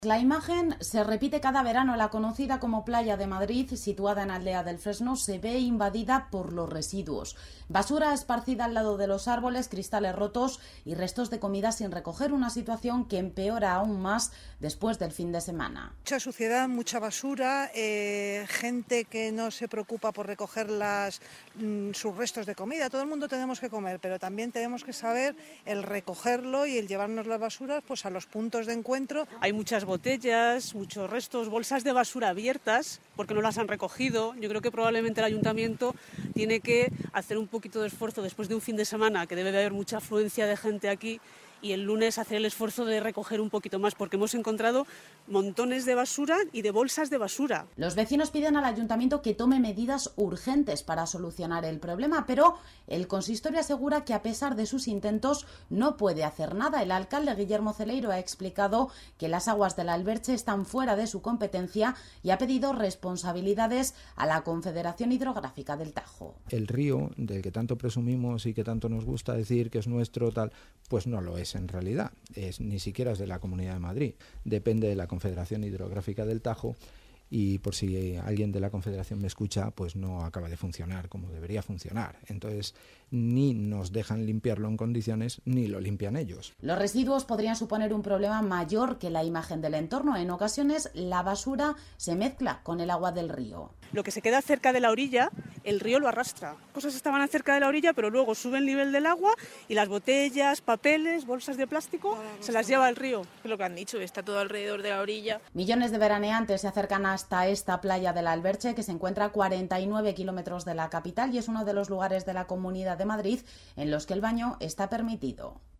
La imagen se repite cada verano. La conocida como Playa de Madrid, situada en Aldea del Fresno, se ve invadida por los residuos. Basura esparcida al lado de los árboles, cristales rotos y restos de comida sin recoger, una situación que empeora aún más después del fin de semana. Mucha suciedad, mucha basura, gente que no se preocupa por recoger sus restos de comida. Todo el mundo tenemos que comer, pero también tenemos que saber el recogerlo y el llevarnos las basuras pues a los puntos de encuentro. Hay muchas botellas, muchos restos, bolsas de basura abiertas porque no las han recogido. Yo creo que probablemente el ayuntamiento tiene que hacer un poquito de esfuerzo después de un fin de semana, que debe de haber mucha afluencia de gente aquí, y el lunes hacer el esfuerzo de recoger un poquito más, porque hemos encontrado montones de basura y de bolsas de basura. Los vecinos piden al ayuntamiento que tome medidas urgentes para solucionar el problema, pero el consistorio asegura que a pesar de sus intentos no puede hacer nada. El alcalde Guillermo Celeiro ha explicado que las aguas del Alberche están fuera de su competencia y ha pedido responsabilidades a la Confederación Hidrográfica del Tajo. El río, del que tanto presumimos y que tanto nos gusta decir que es nuestro, tal, pues no lo es en realidad. Ni siquiera es de la Comunidad de Madrid. Depende de la Confederación Hidrográfica del Tajo. Y por si alguien de la Confederación me escucha, pues no acaba de funcionar como debería funcionar. Entonces, ni nos dejan limpiarlo en condiciones, ni lo limpian ellos. Los residuos podrían suponer un problema mayor que la imagen del entorno. En ocasiones, la basura se mezcla con el agua del río. Lo que se queda cerca de la orilla, el río lo arrastra. Cosas estaban cerca de la orilla, pero luego sube el nivel del agua y las botellas, papeles, bolsas de plástico, se las lleva el río. Es lo que han dicho, está todo alrededor de la orilla. Millones de veraneantes se acercan hasta esta playa del Alberche, que se encuentra a 49 kilómetros de la capital y es uno de los lugares de la Comunidad de Madrid en los que el baño está permitido.